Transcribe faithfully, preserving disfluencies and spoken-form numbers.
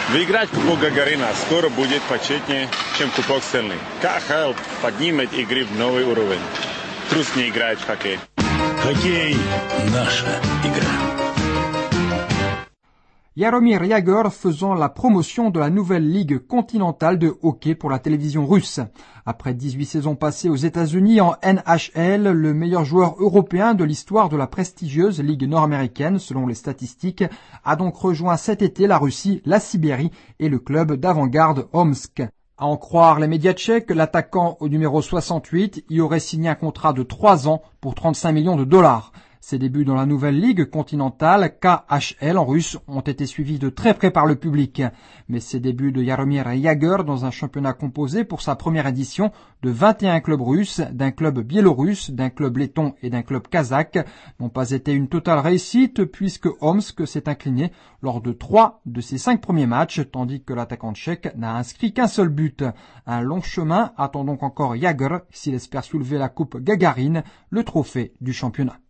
Выиграть Кубок Гагарина скоро будет почетнее, чем Кубок Стэнли. КХЛ поднимет игры в новый уровень. Трудно играть в хоккей. Хоккей – наша игра. Jaromir Jagr faisant la promotion de la nouvelle ligue continentale de hockey pour la télévision russe. Après dix-huit saisons passées aux États-Unis en N H L, le meilleur joueur européen de l'histoire de la prestigieuse ligue nord-américaine, selon les statistiques, a donc rejoint cet été la Russie, la Sibérie et le club d'avant-garde Omsk. À en croire les médias tchèques, l'attaquant au numéro soixante-huit y aurait signé un contrat de trois ans pour trente-cinq millions de dollars. Ses débuts dans la nouvelle ligue continentale, K H L en russe, ont été suivis de très près par le public. Mais ces débuts de Jaromir Jagr dans un championnat composé pour sa première édition de vingt et un clubs russes, d'un club biélorusse, d'un club letton et d'un club kazakh n'ont pas été une totale réussite puisque Omsk s'est incliné lors de trois de ses cinq premiers matchs, tandis que l'attaquant tchèque n'a inscrit qu'un seul but. Un long chemin attend donc encore Jagr s'il espère soulever la coupe Gagarine, le trophée du championnat.